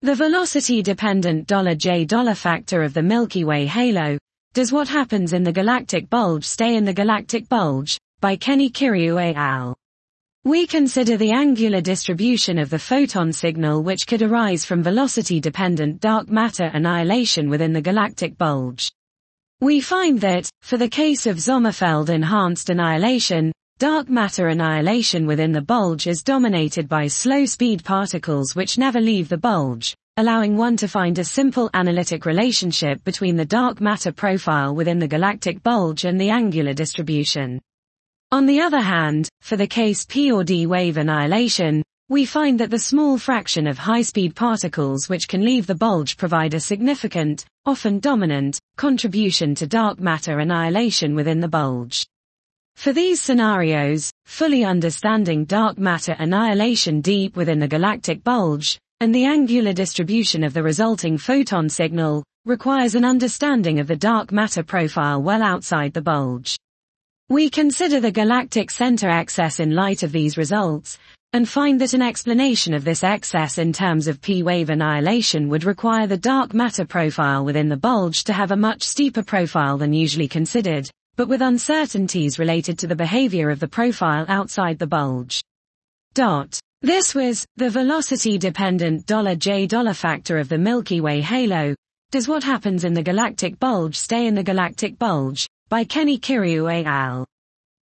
The velocity-dependent $J factor of the Milky Way halo. Does what happens in the galactic bulge stay in the galactic bulge? By Kenny Kiryu et al. We consider the angular distribution of the photon signal which could arise from velocity-dependent dark matter annihilation within the galactic bulge. We find that, for the case of Sommerfeld-enhanced annihilation, dark matter annihilation within the bulge is dominated by slow-speed particles which never leave the bulge, allowing one to find a simple analytic relationship between the dark matter profile within the galactic bulge and the angular distribution. On the other hand, for the case P or D wave annihilation, we find that the small fraction of high-speed particles which can leave the bulge provide a significant, often dominant, contribution to dark matter annihilation within the bulge. For these scenarios, fully understanding dark matter annihilation deep within the galactic bulge, and the angular distribution of the resulting photon signal, requires an understanding of the dark matter profile well outside the bulge. We consider the galactic center excess in light of these results, and find that an explanation of this excess in terms of P-wave annihilation would require the dark matter profile within the bulge to have a much steeper profile than usually considered, but with uncertainties related to the behavior of the profile outside the bulge. This was the velocity-dependent $J factor of the Milky Way halo. Does what happens in the galactic bulge stay in the galactic bulge? By Kenny Kiryu et al.